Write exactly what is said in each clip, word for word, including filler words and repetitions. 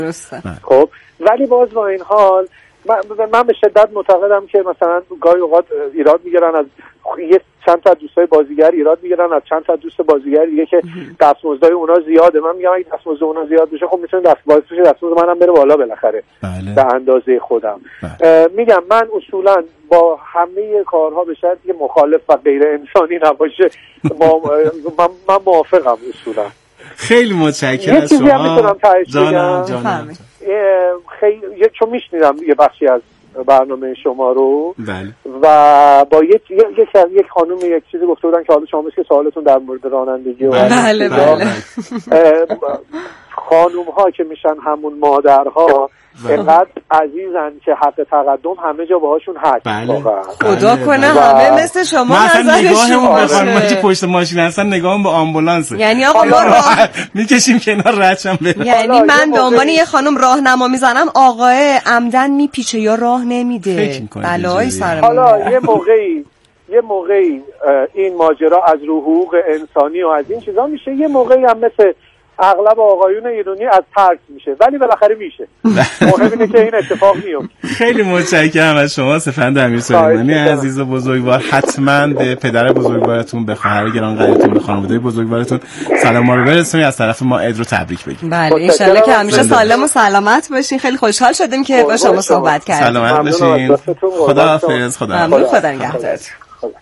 درسته. خب ولی باز با این حال من, من به شدت معتقدم که مثلا گاهی اوقات ایراد میگیرن از یه چند تا دوستای بازیگر، ایراد میگیرن از چند تا دوست بازیگر دیگه که دستمزدای اونا زیاده. من میگم اگه دستمزد اونا زیاد بشه خب میتونه دست باعث بشه دستمزد منم بره بالا بالاخره. بله. به اندازه خودم. بله. میگم من اصولا با همه کارها به شرطی که مخالف و غیر انسانی نباشه من, من موافقم اصولا. خیلی متشکرم از شما. یه چیزی هم میتونم تایید جانم جانم. خیلی چون میشنیدم یه بخشی از برنامه شما رو. بله. و با یک یک یک خانم یک چیزی گفته بودن که حالا شما مثل که سوالتون در مورد رانندگی و بله بله خانم ها که میشن همون مادرها اینقدر عزیزن که حق تقدم همه جا باهاشون هست. بله. خدا کنه همه مثل شما نظرشون. مثلا نگاهمون به پشت ماشین هستن نگاهم به آمبولانسه. یعنی آقا ما راه میکشیم کنار ردشم بریم. یعنی من به عنوان یه خانم راهنما میزنم آقای عمدن میپیچه یا راه نمیده. بلای سرمون. حالا یه موقعی یه موقعی این ماجرا از حقوق انسانی و از این چیزا میشه، یه موقعی هم مثل اغلب آقایون ایرانی از ترس میشه، ولی بالاخره میشه. مهم اینه که این اتفاق میفته. خیلی متشکرم از شما سپند امیرسلیمانی عزیز و بزرگوار. حتما به پدر بزرگوارتون، به خواهر گرانقدرتون، به خانواده بزرگوارتون سلام ما رو برسونید. از طرف ما عید رو تبریک بگید. بله ان شاءالله که همیشه سالم و سلامت باشین. خیلی خوشحال شدیم که با شما صحبت کردیم. سلامت باشین. خداحافظ. خدا خدا نگهدارتون.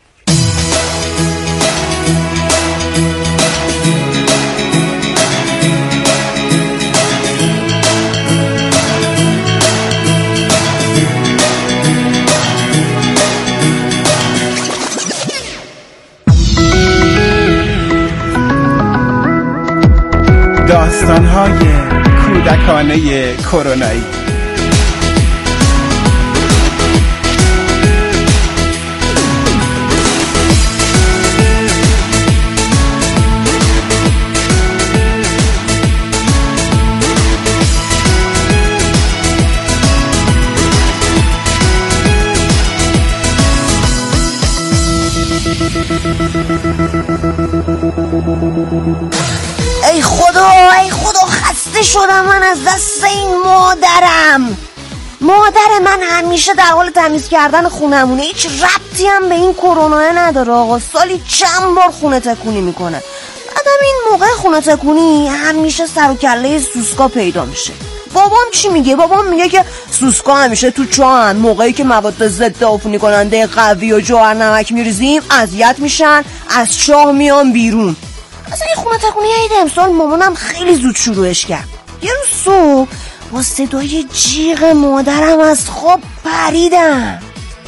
داستان‌های کودکانه کرونایی. ای خدا ای خدا خسته شدم من از دست این مادرم. مادر من همیشه در حال تمیز کردن خونمونه، هیچ ربطی هم به این کرونا نداره آقا. سالی چند بار خونه تکونی میکنه. بعدم این موقع خونه تکونی همیشه سر و کله سوسکا پیدا میشه. بابام چی میگه؟ بابام میگه که سوسکا همیشه تو چاهن، موقعی که مواد ضد عفونی کننده قوی و جوهر نمک میریزیم اذیت میشن، از چاه میان بیرون. اصلا این خونه تکونی عید امسال مامانم خیلی زود شروعش کرد. یه روز صبح با صدای جیغ مادرم از خواب پریدم.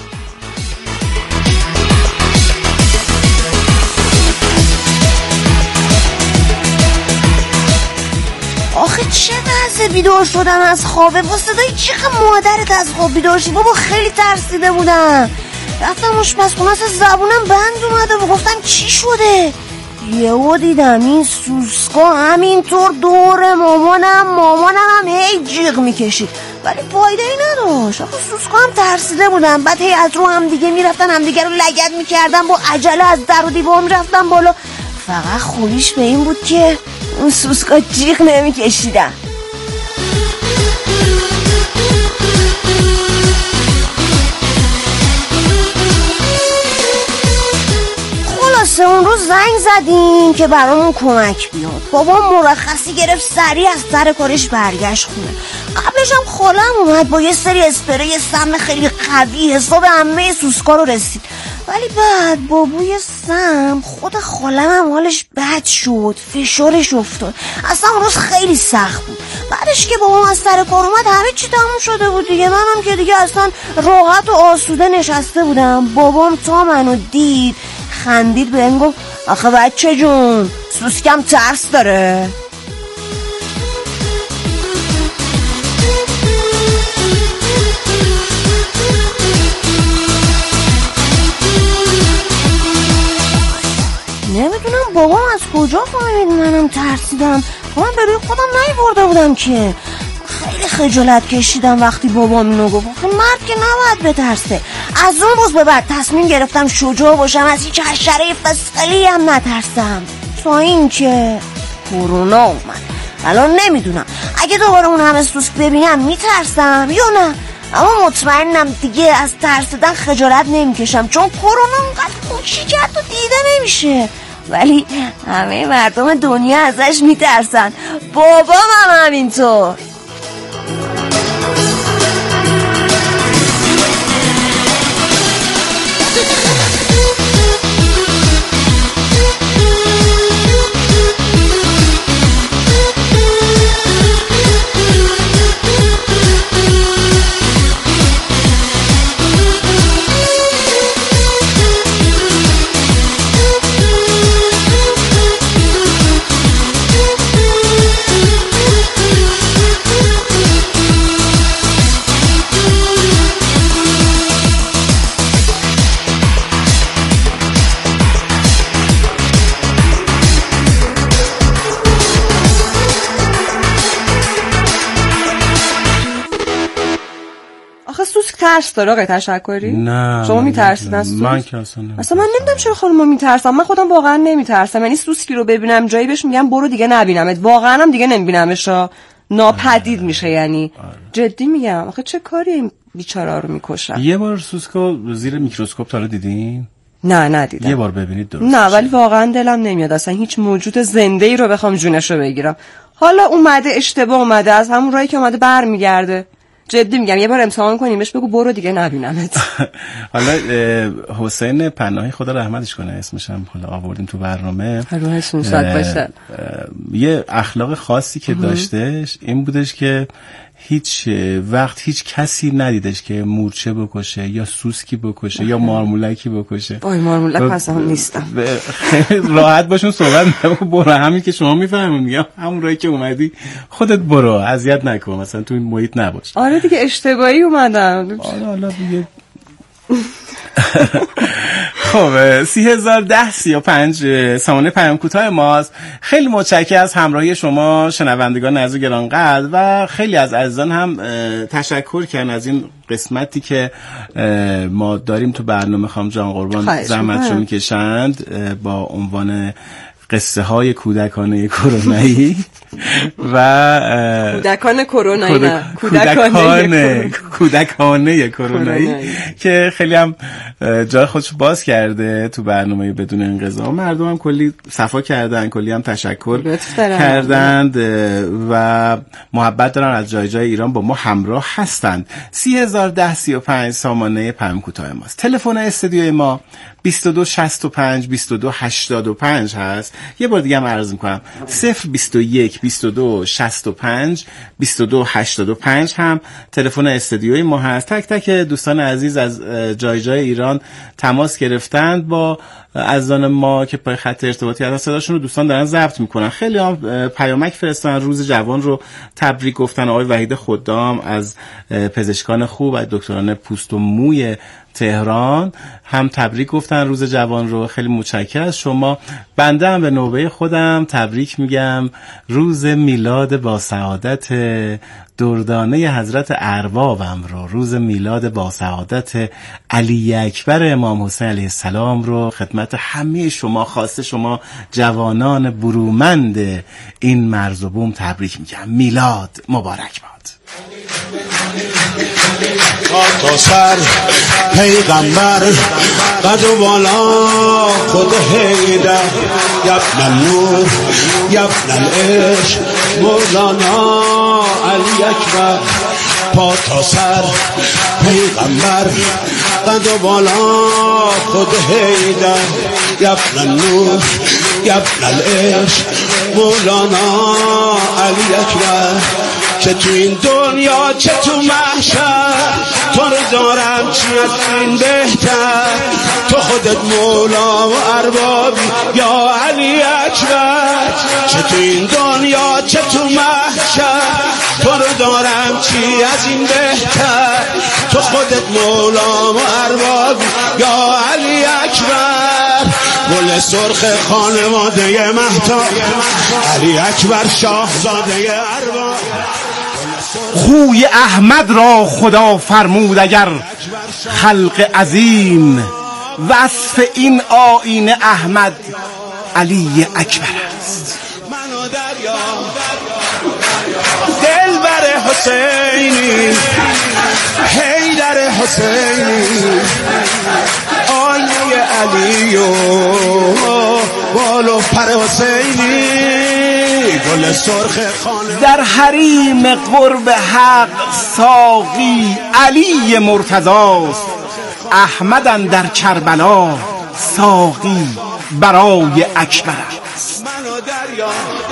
آخه چه وضع بیدار شدم از خوابه با صدای جیغ مادرت از خواب بیدار شی. بابا خیلی ترسیده بودم. رفتم آشپزخونه، اصلا زبونم بند اومده و گفتم چی شده؟ یهو دیدم این سوسکا همینطور دور مامانم مامانم هم هی جیغ میکشید ولی فایده ای نداشت. آخه سوسکا هم ترسیده بودم. بعد هی از رو هم دیگه میرفتن هم دیگه رو لگد میکردن، با عجله از در و دیوار میرفتن بالا. فقط خوبیش به این بود که اون سوسکا جیغ نمیکشیدن. خلاصه اون روز زنگ زدیم که برامون کمک بیاد. بابا مرخصی گرفت، سریع از سر کارش برگشت خونه. قبلش هم خالم اومد با یه سری اسپری سم خیلی قوی، حساب همه سوسکا رو رسید. ولی بعد با بوی سم خود خالم هم حالش بد شد، فشارش افتاد. اصلا اون روز خیلی سخت بود. بعدش که بابام از سر کار اومد همه چی تموم شده بود دیگه. منم که دیگه اصلا راحت و آسوده نشسته بودم. بابام تا منو دید خندید بهم گفت آخه بچه جون سوسکم ترس داره. نمیدونم بابام از کجا فهمید منم ترسیدم. من به روی خودم نیورده بودم که. خیلی خجالت کشیدم وقتی بابام اینو گفت. مرد که نباید بترسه. از اون روز به بعد تصمیم گرفتم شجاع باشم، از هیچ حشره فسقلی هم نترسم، تا اینکه کرونا اومد. الان نمیدونم اگه دوباره اون همه سوسک ببینم میترسم یا نه، اما مطمئنم دیگه از ترسیدن خجالت نمیکشم، چون کرونا اونقدر کوچیکه تو دیده نمیشه، ولی همه مردم دنیا ازش میترسن. بابام هم همینطور. سوسک ترس داره آقای تشکری؟ نه شما میترسید از سوسک؟ من که اصلا نمیترسم. اصلا من نمیدونم چرا خانوما میترسم، من خودم واقعا نمیترسم، یعنی سوسکی رو ببینم جایی بهش میگم برو دیگه نبینمت، واقعا هم دیگه نمیبینمش، ناپدید میشه، یعنی جدی میگم. آخه چه کاری این بیچاره رو میکشن؟ یه بار سوسکو زیر میکروسکوپ تا حالا دیدین؟ نه ندیدم. یه بار ببینید درست. نه ولی واقعا دلم نمیاد اصلا هیچ موجود زنده ای رو بخوام جونشو بگیرم. حالا اومده اشتباه اومده، از همون راهی که اومده برمیگرده. جدی میگم یه بار امتحان کنیم بهش بگو برو دیگه نبینمت. حالا حسین پناهی خدا رحمتش کنه اسمش هم حالا آوردیم تو برنامه، روحشون شاد باشه. یه اخلاق خاصی که داشتش این بودش که هیچ وقت هیچ کسی ندیدش که مورچه بکشه یا سوسکی بکشه یا مارمولکی بکشه. وای مارمولک اصلا نیستم. راحت باشون صحبت میکنم، برو همین که شما میفهمید، میگم همون راهی که اومدی خودت برو، اذیت نکن، مثلا تو این محیط نباش. آره دیگه اشتباهی اومدم. آره حالا دیگه خب سی هزار ده سی و پنج سامانه پیام کوتاه ماست. خیلی متشکرم از همراهی شما شنوندگان عزیز گرانقدر و خیلی از عزیزان هم تشکر کردن از این قسمتی که ما داریم تو برنامه. خانم جان قربان زحمتشو میکشند با عنوان قصه های کودکانه کرونایی و کودکان کرونایی کودکانه کودکانه کرونایی که خیلی هم جای خودش باز کرده تو برنامه بدون انقضا. مردم هم کلی صفا کردن، کلی هم تشکر کردند و محبت دارن، از جای جای ایران با ما همراه هستند. سی هزار ده سی و پنج سامانه پیام کوتاه ماست. تلفن استودیوی ما بیست و دو شصت و پنج بیست و دو هشتاد و پنج هست. یه بار دیگه هم عرض میکنم صفر بیست و یک بیست و دو شصت و پنج بیست و دو هشتاد و پنج هم تلفن استودیوی ما هست. تک تک دوستان عزیز از جای جای ایران تماس گرفتند با عزیزان ما که پای خط ارتباطی هستن، صداشون رو دوستان دارن ضبط میکنن. خیلی هم پیامک فرستادن، روز جوان رو تبریک گفتن. آقای وحید خدام از پزشکان خوب از دکتران پوست و موی تهران هم تبریک گفتن روز جوان رو. خیلی متشکرم از شما. بنده هم به نوبه خودم تبریک میگم روز میلاد با سعادت دردانه حضرت اربابم رو، روز میلاد با سعادت علی اکبر امام حسین علیه السلام رو خدمت همه شما، خاصه شما جوانان برومند این مرز و بوم تبریک میگم. میلاد مبارک باد. تا سر پیغمبر قد و بالا خود حیدر یبن نور یبن العشق مولانا علی اکبر. پا تا سر پیغمبر قد و بالا خود حیدر یبن نور یبن العشق مولانا علی اکبر. چه تو این دنیا چه تو محشر تو رو دارم چی از این بهتر، تو خودت مولا و اربابی یا علی اکبر. چه تو این دنیا چه تو محشر تو رو دارم چی از این بهتر، تو خودت مولا و اربابی یا علی اکبر. گل سرخ خانواده مهتاب علی اکبر شاهزاده ارباب. خوی احمد را خدا فرمود اگر خلق عظیم، وصف این آیین احمد علی اکبر است. من و دریا حسینی حیدر حسینی آینه علی و بال و پر حسینی گل سرخ خانه در حریم قرب حق ساقی علی مرتضاست احمدن در کربلا ساقی برای اکبر است. منو دریا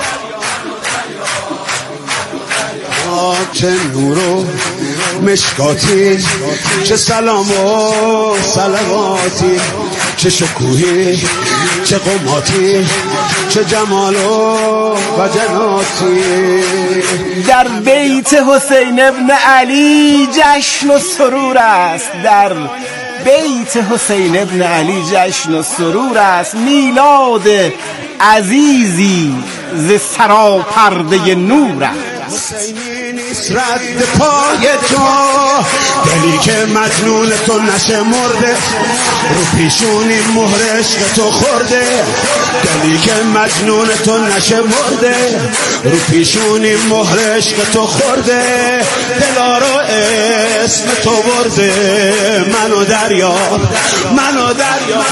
چه نور و مشکاتی چه سلام و صلواتی چه شکوهی چه قماتی چه جمال و جناتی در بیت حسین ابن علی جشن و سرور است در بیت حسین ابن علی جشن و سرور است میلاد عزیزی ز سراپرده نور است حسینی نیست رد پای تو دلی که مجنون تو نشه مرده رو پیشونی مهر عشق تو خورده دلی که مجنون تو نشه مرده رو پیشونی مهر عشق تو خورده دلا رو اسم تو برده منو دریا منو دریا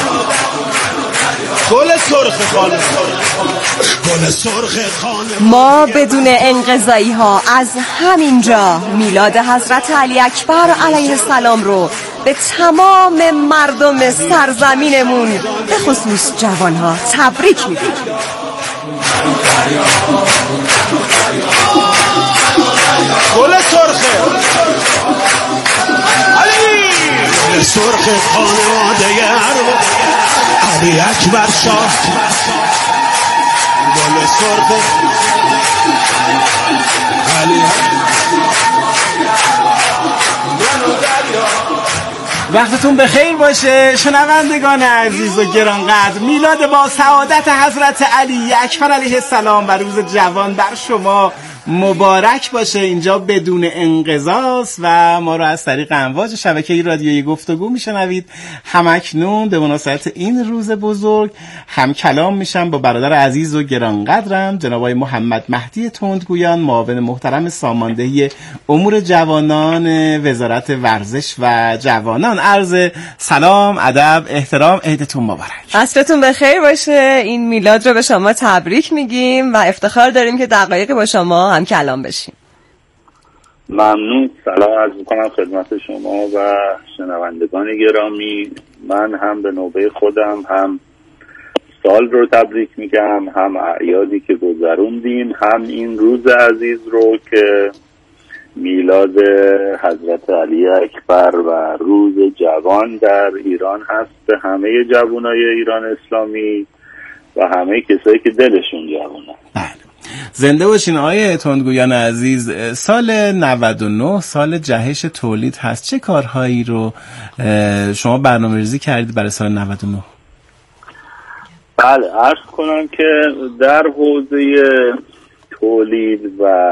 گل سرخ خانه گل سرخ خانه ما بدون انقضایی ها از همینجا میلاد حضرت علی اکبر علیه السلام رو به تمام مردم سرزمینمون به خصوص جوان ها تبریک میگیم. گل سرخ علی گل سرخ خانواده علی اکبر شاه گل سرخ علی وقتتون بخیر باشه شنوندگان عزیز و گرانقدر. میلاد با سعادت حضرت علی اکبر علیه السلام و روز جوان بر شما مبارک باشه. اینجا بدون انقضاست و ما رو از طریق امواج شبکه رادیویی گفتگو میشنوید. همکنون به مناسبت این روز بزرگ هم کلام میشم با برادر عزیز و گرانقدرم جناب آقای محمد مهدی تندگویان، معاون محترم ساماندهی امور جوانان وزارت ورزش و جوانان. عرض سلام، ادب، احترام، عیدتون مبارک. عصرتون بخیر باشه. این میلاد رو به شما تبریک میگیم و افتخار داریم که دقایقی با شما هم کلام بشیم. ممنون. سلام عرض میکنم خدمت شما و شنوندگان گرامی. من هم به نوبه خودم هم سال رو تبریک میگم، هم اعیادی که گذروندیم، هم این روز عزیز رو که میلاد حضرت علی اکبر و روز جوان در ایران هست به همه جوانای ایران اسلامی و همه کسایی که دلشون جوانه. زنده باشین آقای تندگویان عزیز. سال نود و نه سال جهش تولید هست. چه کارهایی رو شما برنامه‌ریزی کردید برای سال نود و نه؟ بله، عرض کنم که در حوزه تولید و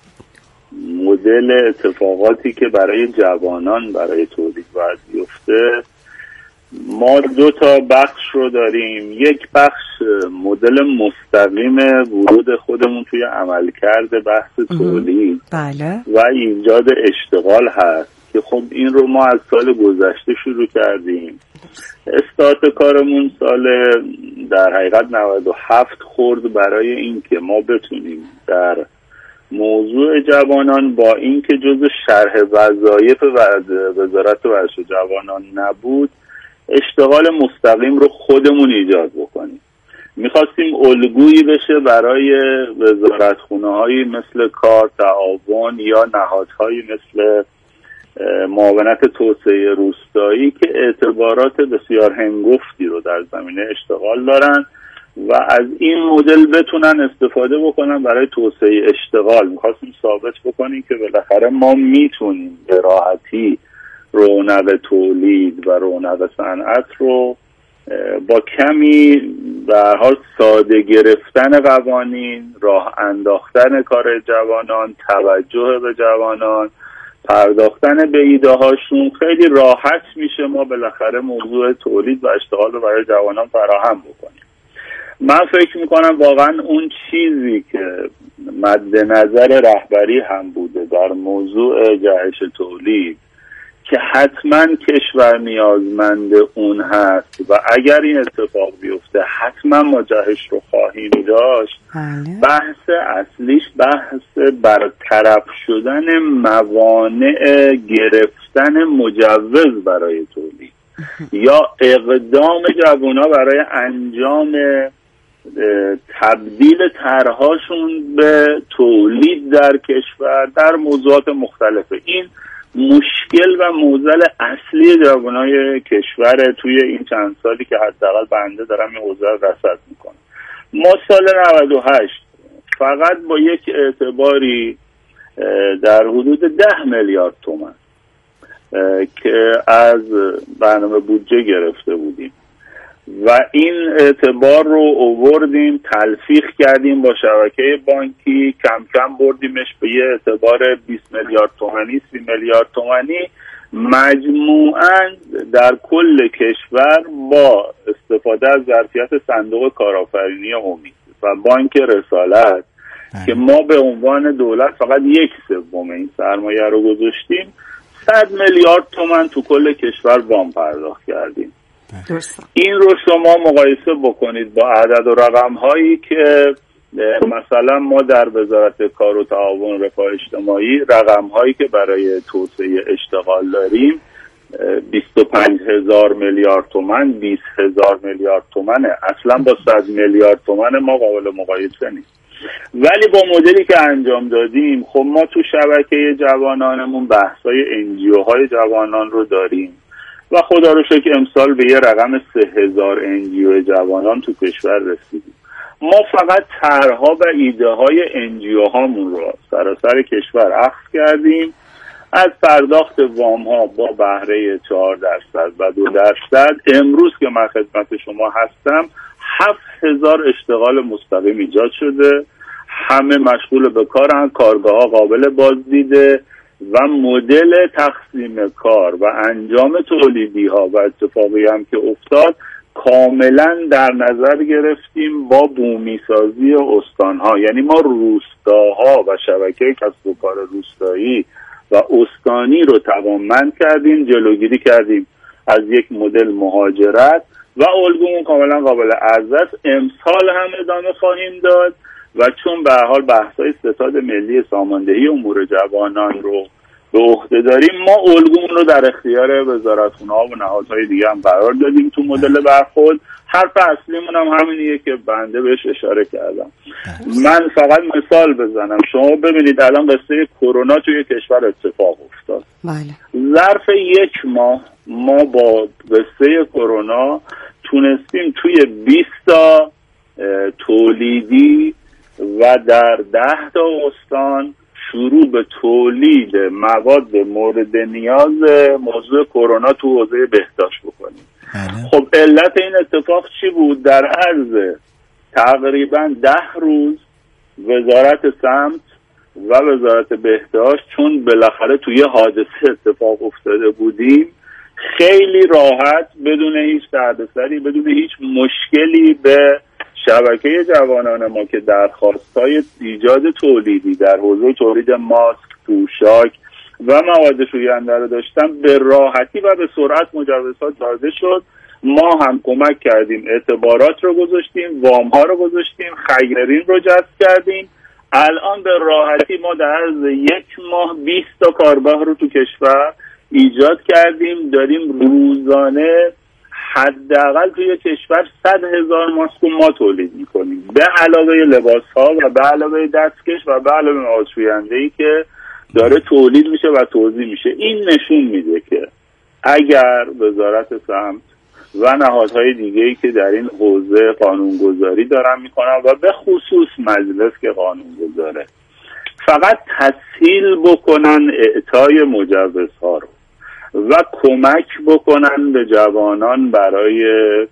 مدل اتفاقاتی که برای جوانان برای تولید باید بیفته ما دو تا بخش رو داریم. یک بخش مدل مستقیم ورود خودمون توی عملکرد بحث تولید بله. و ایجاد اشتغال هست که خب این رو ما از سال گذشته شروع کردیم. استارت کارمون سال در حقیقت نود و هفت خورد برای این که ما بتونیم در موضوع جوانان با این که جزء شرح وظایف وزارت ورزش و جوانان نبود اشتغال مستقیم رو خودمون ایجاد بکنیم. میخواستیم الگویی بشه برای وزارتخونه‌هایی مثل کار، تعاون یا نهادهایی مثل معاونت توسعه روستایی که اعتبارات بسیار هنگفتی رو در زمینه اشتغال دارن و از این مدل بتونن استفاده بکنن برای توسعه اشتغال. میخواستیم ثابت بکنیم که بالاخره ما میتونیم به راحتی رونق تولید و رونق صنعت رو با کمی به هر حال ساده گرفتن قوانین، راه انداختن کار جوانان، توجه به جوانان، پرداختن به ایده هاشون خیلی راحت میشه ما بالاخره موضوع تولید و اشتغال رو برای جوانان فراهم بکنیم. من فکر میکنم واقعا اون چیزی که مد نظر رهبری هم بوده در موضوع جهش تولید که حتما کشور نیازمند اون هست و اگر این اتفاق بیفته حتما ما جهش رو خواهیم داشت. بحث اصلیش بحث برطرف شدن موانع گرفتن مجوز برای تولید یا اقدام جوونا برای انجام تبدیل طرحهاشون به تولید در کشور در موضوعات مختلفه. این مشکل و معضل اصلی جوانای کشور توی این چند سالی که حداقل بنده دارم این حوزه رو رصد میکنم. ما سال نود و هشت فقط با یک اعتباری در حدود ده میلیارد تومان که از برنامه بودجه گرفته بودیم و این اعتبار رو آوردیم تلفیق کردیم با شبکه بانکی، کم کم بردیمش به یه اعتبار بیست میلیارد تومانی، سی میلیارد تومانی. مجموعاً در کل کشور با استفاده از ظرفیت صندوق کارآفرینی امید و بانک رسالت که ما به عنوان دولت فقط یک سوم این سرمایه رو گذاشتیم، صد میلیارد تومان تو کل کشور وام پرداخت کردیم. درسته. این رو شما مقایسه بکنید با عدد و رقم هایی که مثلا ما در وزارت کار و تعاون رفاه اجتماعی رقم هایی که برای توسعه اشتغال داریم بیست و پنج هزار میلیارد تومان، بیست هزار میلیارد تومانه. اصلا با صد میلیارد تومان ما قابل مقایسه نیست. ولی با مدلی که انجام دادیم خب ما تو شبکه جوانانمون بحث‌های انجیو های جوانان رو داریم و خدا رو شکر امسال به یه رقم سه هزار انجیو جوانان تو کشور رسیدیم. ما فقط طرح‌ها و ایده های انجیو هامون رو سراسر کشور اخذ کردیم. از پرداخت وام ها با بهره چهار درصد و دو درصد امروز که من خدمت شما هستم هفت هزار اشتغال مستقیم ایجاد شده. همه مشغول به کارن، کارگاه ها قابل بازدیده و مدل تقسیم کار و انجام تولیدی ها و اتفاقی هم که افتاد کاملا در نظر گرفتیم با بومی سازی استان ها. یعنی ما روستاها و شبکه کسب و کار روستایی و استانی رو توانمند کردیم، جلوگیری کردیم از یک مدل مهاجرت و الگومون کاملا قابل عرضه. امسال هم ادامه خواهیم داد و چون به هر حال بحث‌های ستاد ملی ساماندهی امور جوانان رو به عهده داریم ما الگومون رو در اختیار وزارتخونه‌ها و نهادهای دیگه هم قرار دادیم تو مدل برخورد. حرف اصلیمون هم همینیه که بنده بهش اشاره کردم. من فقط مثال بزنم، شما ببینید الان قصه کرونا توی کشور اتفاق افتاد. بله. ظرف یک ماه ما با قصه کرونا تونستیم توی بیست تا تولیدی و در ده تا استان شروع به تولید مواد مورد نیاز موضوع کرونا تو حوزه بهداشت بکنیم. خب علت این اتفاق چی بود؟ در عرض تقریبا ده روز وزارت سمت و وزارت بهداشت چون بالاخره توی حادثه اتفاق افتاده بودیم خیلی راحت بدون هیچ دردسری بدون هیچ مشکلی به شبکه جوانان ما که درخواست‌های ایجاد تولیدی در حوزه تولید ماسک، پوشاک و مواد شوینده رو داشتن به راحتی و به سرعت مجوزها داده شد. ما هم کمک کردیم، اعتبارات رو گذاشتیم، وام ها رو گذاشتیم، خیرین رو جذب کردیم. الان به راحتی ما در عرض یک ماه بیست تا کارگاه رو تو کشور ایجاد کردیم. داریم روزانه حداقل توی کشور صد هزار ماسک ما تولید میکنیم به علاوه لباس ها و به علاوه دستکش و به علاوه مواد شوینده‌ای که داره تولید میشه و توزیع میشه. این نشون میده که اگر وزارت سمت و نهادهای دیگه‌ای که در این حوزه قانونگذاری دارن میکنن و به خصوص مجلس که قانونگذاره فقط تسهیل بکنن اعطای مجوزها رو و کمک بکنن به جوانان برای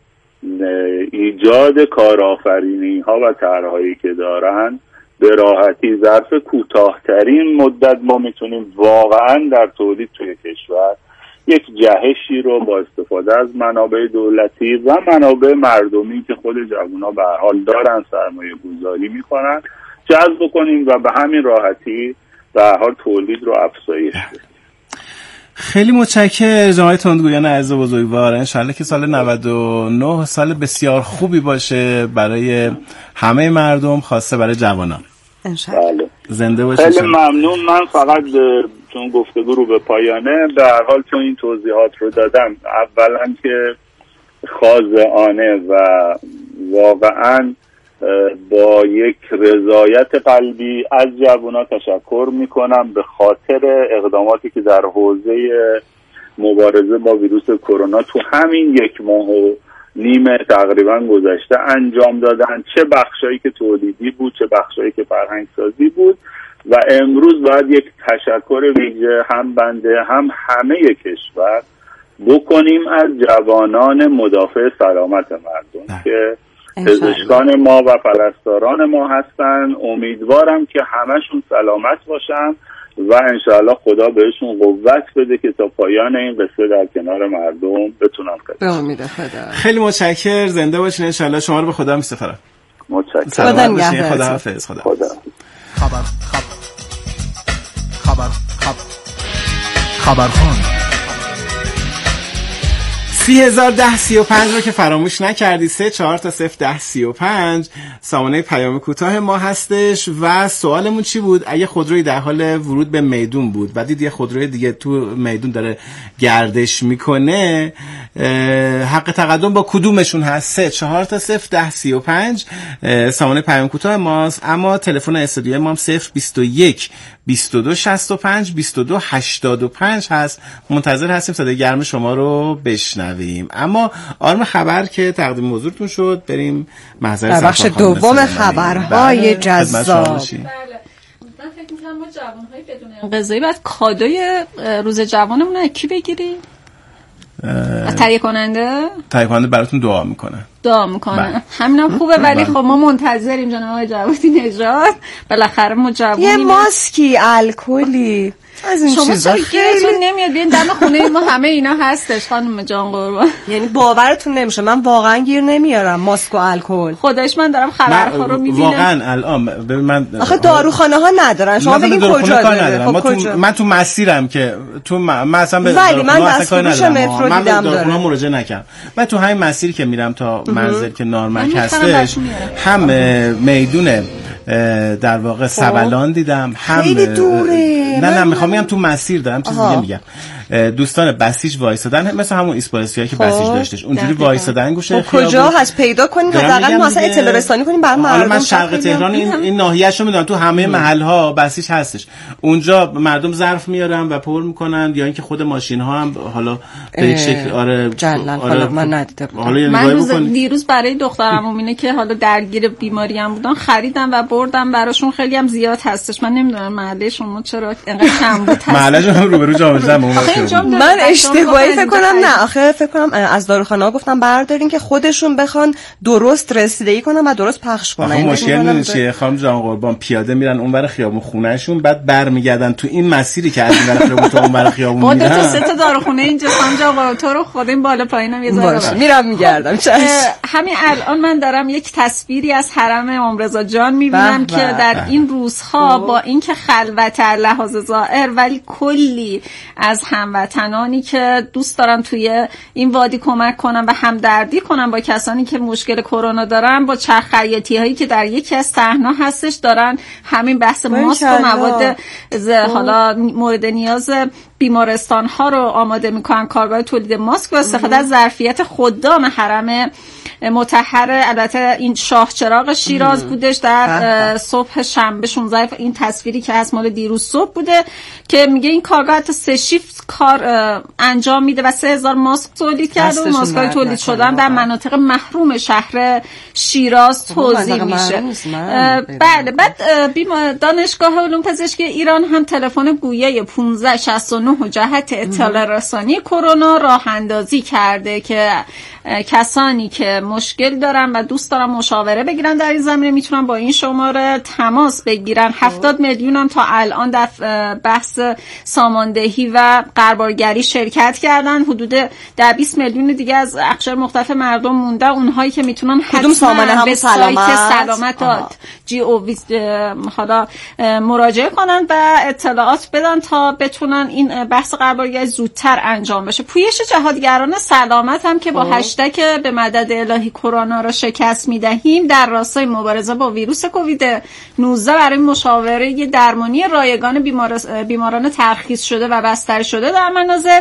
ایجاد کارآفرینی ها و طرح‌هایی که دارن به راحتی ظرف کوتاه‌ترین مدت ما میتونیم واقعا در تولید توی کشور یک جهشی رو با استفاده از منابع دولتی و منابع مردمی که خود جوونا به هر حال دارن سرمایه گذاری میکنن جذب کنیم و به همین راحتی به هر حال تولید رو افزایش بدیم. خیلی متشکرم جناب تندگویان عزیز بزرگوار. انشالله که سال نود و نه سال بسیار خوبی باشه برای همه مردم، خاصه برای جوانان. بله. زنده باشید. خیلی ممنون. من فقط چون گفتگو رو به پایانه به هر حال چون این توضیحات رو دادم، اولا که خاضعانه و واقعا با یک رضایت قلبی از جوانان تشکر میکنم به خاطر اقداماتی که در حوزه مبارزه با ویروس کرونا تو همین یک ماه و نیم تقریبا گذشته انجام دادن، چه بخشایی که تولیدی بود چه بخشایی که فرهنگ سازی بود. و امروز باید یک تشکر ویژه هم بنده هم همه کشور بکنیم از جوانان مدافع سلامت مردم ده. که پزشکان ما و پرستاران ما هستن. امیدوارم که همشون سلامت باشن و انشاءالله خدا بهشون قوت بده که تا پایان این قصه در کنار مردم بتونن به امید خدا. خیلی متشکرم. زنده باشین. انشاءالله شما رو به خدا میسپارم. متشکرم. خدا نگهدار. خدا حافظ. خدا. خدا. خبر خبر خبر خبر خبرخوان سی هزار ده سی و پنج رو که فراموش نکردی، سه چهار تا صفر ده سی و پنج سامانه پیام کوتاه ما هستش. و سوالمون چی بود؟ اگه خودروی در حال ورود به میدون بود و دید یه خودروی دیگه تو میدون داره گردش میکنه، حق تقدم با کدومشون هست؟ سه چهار تا صفر ده سی و پنج سامانه پیام کوتاه ماست. اما تلفن استودیوی ما هم صفر بیست و یک بیست و دو شصت و پنج بیست و دو هشتاد و پنج هست. منتظر هستیم صدای گرم شما رو بشنویم. اما آرم خبر که تقدیم حضورتون شد، بریم محضر در بخش دوم خبرهای جذاب. بله. من فکر می‌کنم ما جوان‌های بدون انقضایی بعد کادوی روز جوانمون رو کی بگیریم؟ از تهیه کننده؟ تهیه کننده براتون دعا میکنه. دعا میکنه. همینم خوبه، ولی خب ما منتظریم جناب آقای جوادی نژاد. بالاخره ما جوونیم. یه ماسکی، الکلی، از این چیزا خیلی نمیاد. بیاین دم خونه ما همه اینا هستش خانم جان قربان. یعنی باورتون نمیشه من واقعا گیر نمیارم ماسک و الکل. خودش من دارم خبرخوار رو میبینم واقعا الان من آخه داروخانه ها ندارن. شما بگین کجا داره؟ خب کجا؟ من تو مسیرم که تو من مثلا به داروخانه اصلا کار ندارم. من به داروخانه مراجعه نکردم. من تو همین مسیری که میرم تا منزل که نارمک هستش، هم میدون در واقع سبلان دیدم، هم خیلی دوره. نه نه میخوام میگم تو مسیر دارم چیز دیگه میگم. دوستان بسیج وایسادن مثل همون اسپاسیایی که بسیج داشتش اونجوری وایسادن گوشه خیابون. کجا هست پیدا کنین حداقل ما اصلا اطلاع رسانی کنیم برای مردم. من شرق تهران این این ناحیه‌شو میدونم، تو همه محل ها بسیج هستش. اونجا مردم ظرف میارن و پر میکنن، یا اینکه خود ماشین ها هم حالا به یک شکل آره جلن. حالا من ندیدم. من روز دیروز برای دخترم امینه که حالا درگیر بیماری هم بودن خریدم و بردم براشون. خیلی هم زیاد هستش. من نمیدونم محله شما چرا اینقدر کم بود. محله رو روبرو جام جم من اشتباهی فکر کنم نه آخه فکر کنم از داروخانه‌ها گفتم بردارین که خودشون بخوان درست رسیدگی کنن و درست پخش کنن. این مشکل نمیشه خانم جان قربان، پیاده میرن اونور خیابون خونهشون، بعد برمیگردن تو این مسیری که از اینور خیابون تا اونور خیابون میرن. ما دو تا سه تا داروخونه اینجا خانم جان قربان تو رو خود این بالا پایینم یه ذره میرم میگردم. همین الان من دارم یک تصویری از حرم امرضا جان میبینم که در این روزها با اینکه خلوت لحاظ ظاهر ولی کلی از هموطنانی که دوست دارن توی این وادی کمک کنن و همدردی کنن با کسانی که مشکل کرونا دارن، با چرخ خیاطی هایی که در یکی از صحنه هستش دارن همین بحث ماسک و مواد حالا مورد نیاز بیمارستان ها رو آماده میکنن. کارگاه تولید ماسک و استفاده از ظرفیت خدام حرم مطهر. البته این شاه چراغ شیراز بودش در صبح شنبه شانزده. این تصویری که هست مال دیروز صبح بوده که میگه این کارگاه تا سه شیفت کار انجام میده و سه هزار ماسک تولید کرده و ماسک‌های تولید شدن در مناطق محروم شهر شیراز توزیع میشه. بله. بعد دانشگاه علوم پزشکی ایران هم تلفن گویه پانزده شصت و نه جهت اطلاع رسانی کرونا راه اندازی کرده که کسانی که مشکل دارن و دوست دارن مشاوره بگیرن در این زمینه میتونن با این شماره تماس بگیرن. هفتاد میلیون هم تا الان در بحث ساماندهی و غربالگری شرکت کردن. حدود ده بیست میلیون دیگه از اقشار مختلف مردم مونده، اونهایی که میتونن حتما به سایت سلامت دات جی او وی حالا مراجعه کنن و اطلاعات بدن تا بتونن این بحث غربالگری زودتر انجام بشه. پویش جهادگران سلامت هم که با هشتگ به مدد الهی کرونا را شکست میدهیم در راستای مبارزه با ویروس کووید نوزده برای مشاوره درمانی رایگان بیمار... بیماران ترخیص شده و بستری شده در منازل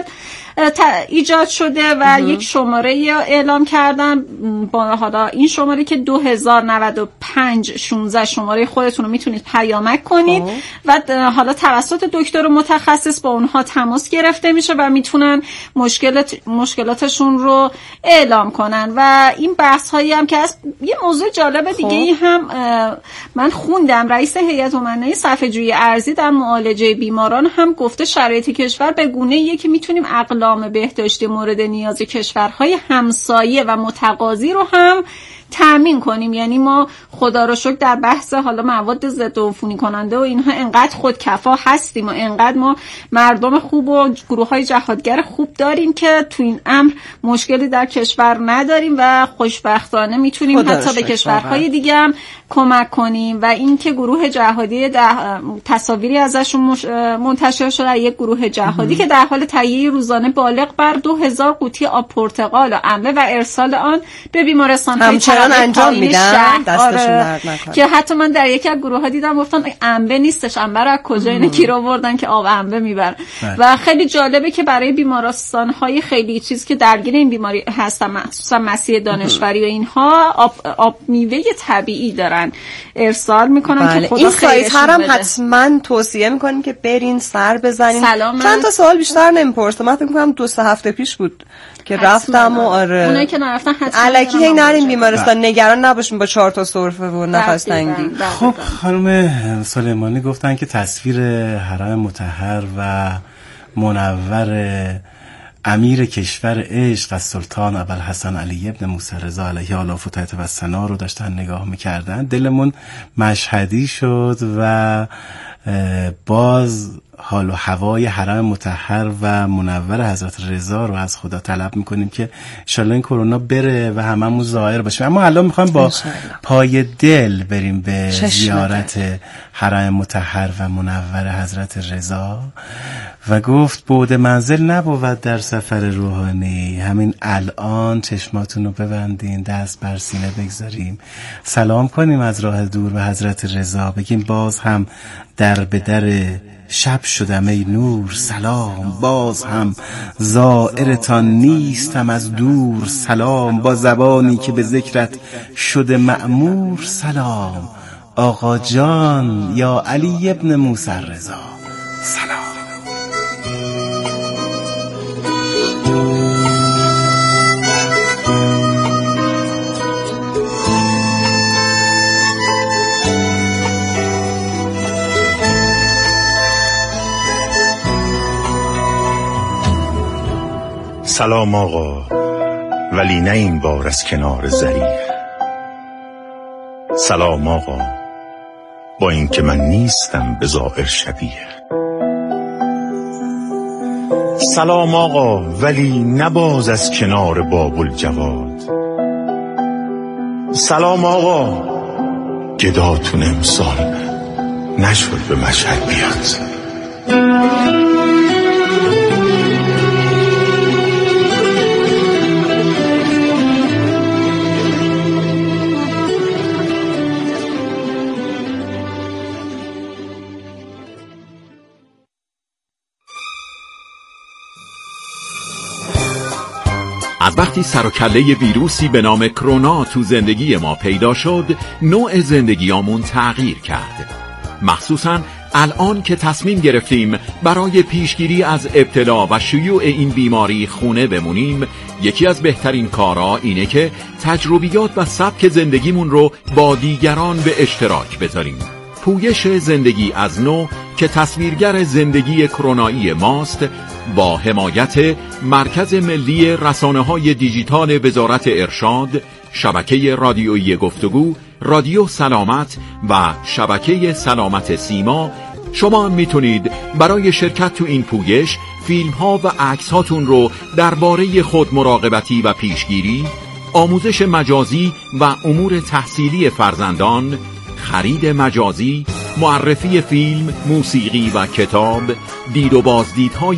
ایجاد شده و یک شماره اعلام کردن با حالا این شماره که دو هزار و نود و پنج شانزده شماره خودتون رو میتونید پیامک کنید آه. و حالا توسط دکتر متخصص با اونها تماس گرفته میشه و میتونن مشکلات مشکلاتشون رو اعلام کنن. و این بحث هایی هم که از یه موضوع جالب دیگه ای هم من خوندم، رئیس هیئت امنای صرفه‌جویی ارضی در معالجه بیماران هم گفته شرایط کشور به گونه‌ایه که میتونیم اقلام بهداشتی مورد نیاز کشورهای همسایه و متقاضی رو هم تامین کنیم. یعنی ما خدا رو شکر در بحث حالا مواد ضد عفونی کننده و اینها انقدر خودکفا هستیم و انقدر ما مردم خوب و گروه‌های جهادگر خوب داریم که تو این امر مشکلی در کشور نداریم و خوشبختانه میتونیم حتی به کشورهای دیگه هم کمک کنیم. و این که گروه جهادی تصاویری ازشون منتشر شده، یک گروه جهادی که در حال تهیه روزانه بالغ بر دو هزار قوطی آب پرتقال و انبه و ارسال آن به بیمارستان‌های انجام میدن دستشون درد نکنه. که حتی من در یکی از گروه‌ها دیدم گفتن انبه نیستش، انبه رو از کجا اینا گیر آوردن که آب انبه میبرن. و خیلی جالبه که برای بیمارستان‌های خیلی چیز که درگیر این بیماری هستن، مخصوصا مسیح دانشوری و اینها، آب آب میوه طبیعی دارن ارسال میکنن. بله. که خدا این سایت هم بده. حتما توصیه میکنیم که برین سر بزنین. چند تا سوال بیشتر نمیپرسم، من فکر می‌کنم دو سه هفته پیش بود که رفتم و آره اونایی که نرفتن حتما الکی هی نریم بیمارستان، نگران نباشیم با چهار تا سرفه و نفس تنگی. خب خانم سلیمانی گفتن که تصویر حرم مطهر و منور امیر کشور عشق از سلطان ابوالحسن علی ابن موسی رضا علیه آلا فتحت و ثنا رو داشتن نگاه میکردن، دلمون مشهدی شد و باز حال و هوای حرم مطهر و منور حضرت رضا رو از خدا طلب میکنیم که انشالله این کرونا بره و هممون ظاهر باشیم. اما الان میخوایم با پای دل بریم به زیارت حرم مطهر و منور حضرت رضا و گفت بعد منزل نبود در سفر روحانی، همین الان چشماتون رو ببندین، دست بر سینه بگذاریم، سلام کنیم از راه دور به حضرت رضا، بگیم باز هم در به در شب شدم ای نور سلام، باز هم زائرتان نیستم از دور سلام، با زبانی که به ذکرت شده مأمور سلام، آقا جان یا علی ابن موسی رضا سلام. سلام آقا، ولی نه این بار از کنار ظریف. سلام آقا، با این که من نیستم به ظاهر شبیه. سلام آقا، ولی نباز از کنار باب الجواد. سلام آقا، گداتون امسال نشد به مشهد بیاد. از وقتی سر و کله ویروسی به نام کرونا تو زندگی ما پیدا شد، نوع زندگیامون تغییر کرد. مخصوصاً الان که تصمیم گرفتیم برای پیشگیری از ابتلا و شیوع این بیماری خونه بمونیم، یکی از بهترین کارا اینه که تجربیات و سبک زندگیمون رو با دیگران به اشتراک بذاریم. پویش زندگی از نو که تصویرگر زندگی کرونایی ماست، با حمایت مرکز ملی رسانه‌های دیجیتال وزارت ارشاد، شبکه رادیویی گفتگو، رادیو سلامت و شبکه سلامت سیما، شما میتونید برای شرکت تو این پویش فیلم ها و عکس هاتون رو درباره خود مراقبتی و پیشگیری، آموزش مجازی و امور تحصیلی فرزندان، خرید مجازی، معرفی فیلم، موسیقی و کتاب، دید و بازدیدهای